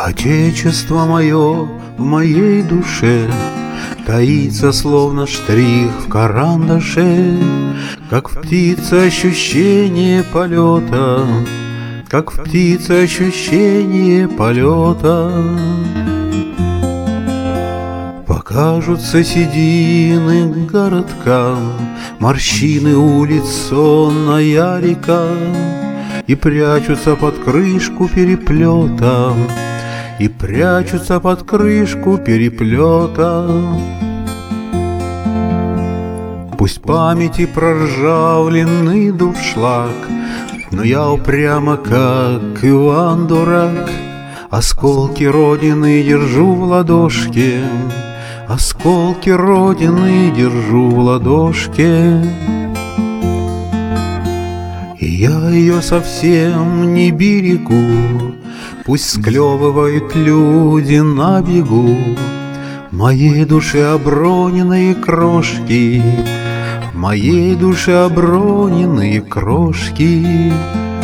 Отечество мое в моей душе таится, словно штрих в карандаше, как в птице ощущение полета, как в птице ощущение полета. Покажутся седины городкам, морщины улиц сонная река, и прячутся под крышку переплета, и прячутся под крышку переплета. Пусть памяти проржавленный дуршлаг, но я упрямо, как Иван Дурак, осколки Родины держу в ладошке, осколки Родины держу в ладошке. И я ее совсем не берегу, пусть склевывают люди на бегу в моей душе оброненные крошки, в моей душе оброненные крошки.